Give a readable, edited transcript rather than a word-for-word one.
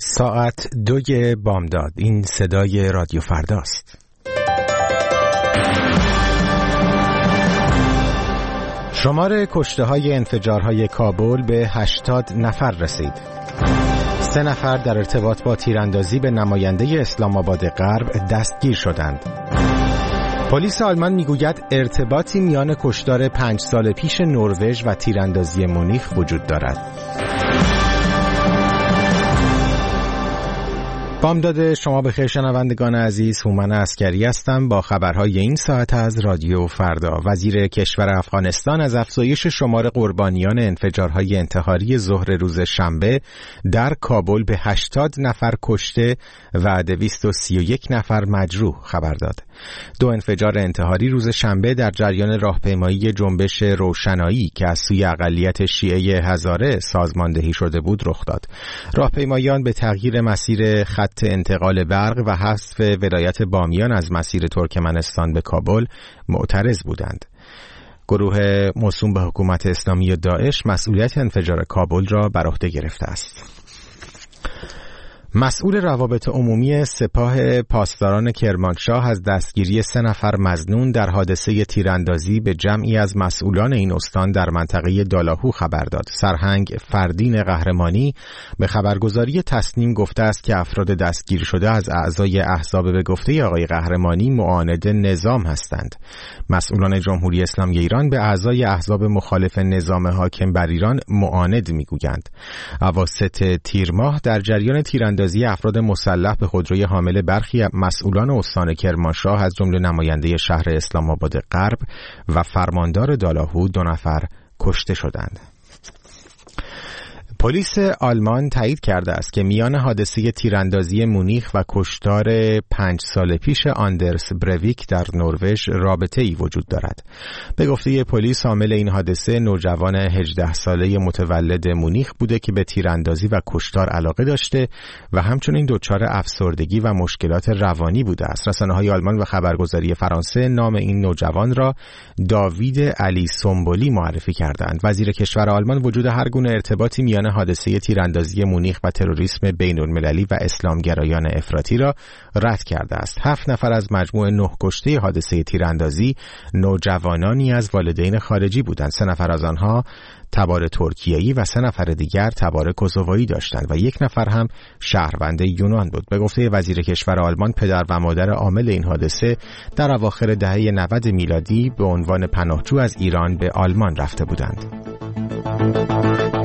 ساعت 2 بامداد. این صدای رادیو فرداست. شمار کشته‌های انفجارهای کابل به 80 نفر رسید. 3 نفر در ارتباط با تیراندازی به نماینده اسلام آباد غرب دستگیر شدند. پلیس آلمان میگوید ارتباطی میان کشتار 5 سال پیش نروژ و تیراندازی مونیخ وجود دارد. بامداد شما بخیر شنوندگان عزیز، هومن عسکری هستم با خبرهای این ساعت از رادیو فردا. وزیر کشور افغانستان از افزایش شمار قربانیان انفجارهای انتحاری ظهر روز شنبه در کابل به 80 نفر کشته و 231 نفر مجروح خبر داد. 2 انفجار انتحاری روز شنبه در جریان راهپیمایی جنبش روشنایی که از سوی اقلیت شیعه هزاره سازماندهی شده بود رخ داد. راهپیمایان به تغییر مسیر خط انتقال برق و حذف ولایت بامیان از مسیر ترکمنستان به کابل معترض بودند. گروه موسوم به حکومت اسلامی داعش مسئولیت انفجار کابل را بر عهده گرفته است. مسئول روابط عمومی سپاه پاسداران کرمانشاه از دستگیری 3 نفر مظنون در حادثه تیراندازی به جمعی از مسئولان این استان در منطقه دالاهو خبر داد. سرهنگ فردین قهرمانی به خبرگزاری تصنیم گفته است که افراد دستگیر شده از اعضای احزاب به گفته آقای قهرمانی معاند نظام هستند. مسئولان جمهوری اسلامی ایران به اعضای احزاب مخالف نظام حاکم بر ایران معاند میگویند. اواسط تیر ماه در جریان تیراندازی افراد مسلح به خودروی حامل برخی مسئولان استان کرمانشاه از جمله نماینده شهر اسلام آباد غرب و فرماندار دالاهو 2 نفر کشته شدند. پلیس آلمان تایید کرده است که میان حادثه تیراندازی مونیخ و کشتار 5 سال پیش آندرس برویک در نروژ رابطه‌ای وجود دارد. به گفته پلیس عامل این حادثه نوجوان 18 ساله متولد مونیخ بوده که به تیراندازی و کشتار علاقه داشته و همچنین دچار افسردگی و مشکلات روانی بوده است. رسانه‌های آلمان و خبرگزاری فرانسه نام این نوجوان را داوید علی سنبولی معرفی کردند. وزیر کشور آلمان وجود هر گونه ارتباطی میان حادثه تیراندازی مونیخ و تروریسم بین‌المللی و اسلامگرایان افراطی را رد کرده است. 7 نفر از مجموع 9 کشته حادثه تیراندازی نوجوانانی از والدین خارجی بودند. 3 نفر از آنها تبار ترکیه‌ای و 3 نفر دیگر تبار کوزوویی داشتند و 1 نفر هم شهروند یونان بود. به گفته وزیر کشور آلمان پدر و مادر عامل این حادثه در اواخر دهه 90 میلادی به عنوان پناهجو از ایران به آلمان رفته بودند.